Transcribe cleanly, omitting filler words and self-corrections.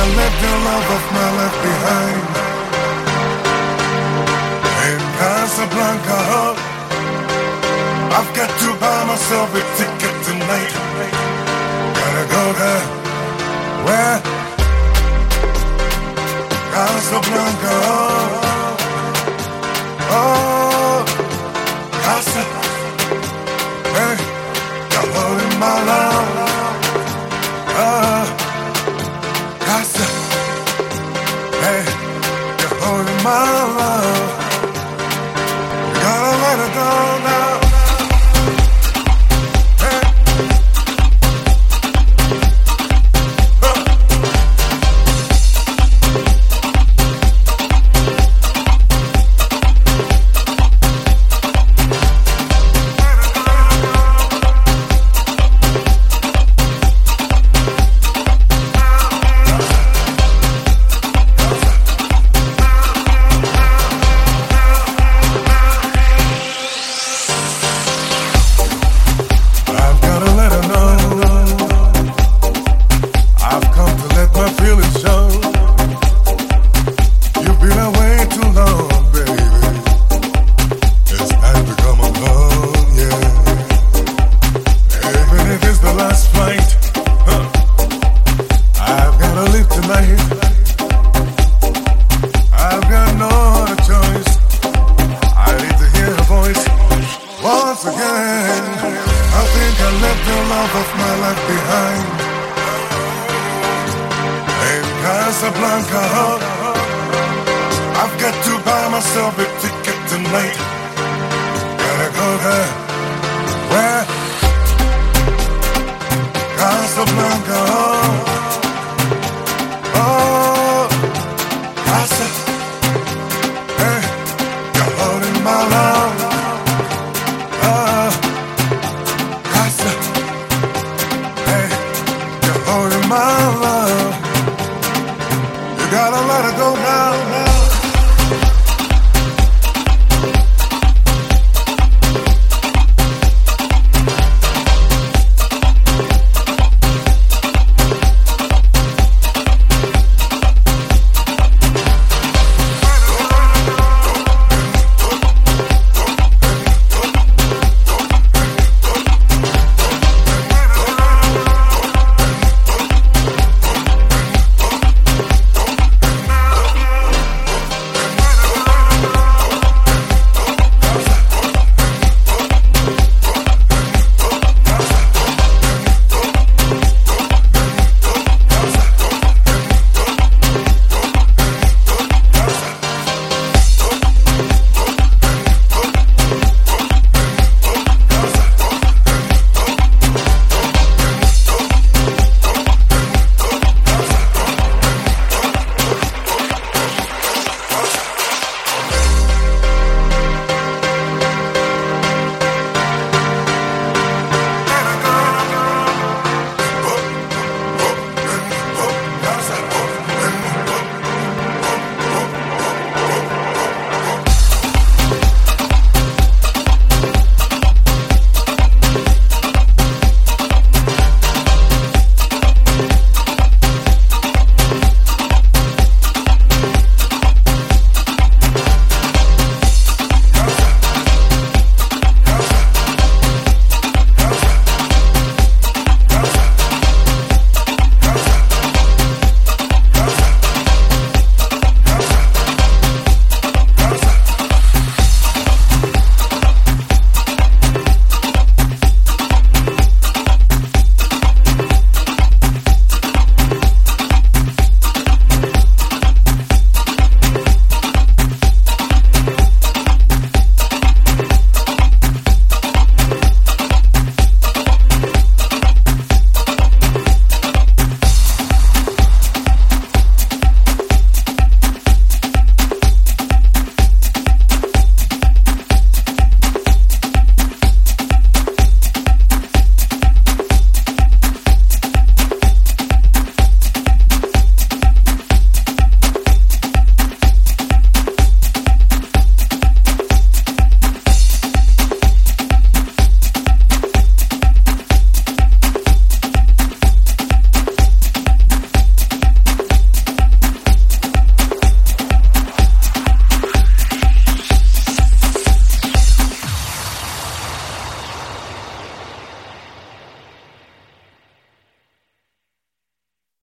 I left the love of my life behind. In Casablanca, I've got to buy myself a ticket tonight. Gotta go there. Where? Casablanca. Oh, Casa. Hey, you're holding my love. Casa. Hey, you're holding my love. You gotta let it go now. Once again, I think I left the love of my life behind. In Casablanca, I've got to buy myself a ticket tonight. Gotta go there. Where? Casablanca. Oh, Casa. Hey, you're holding my love. Holding my love, you gotta let it go now.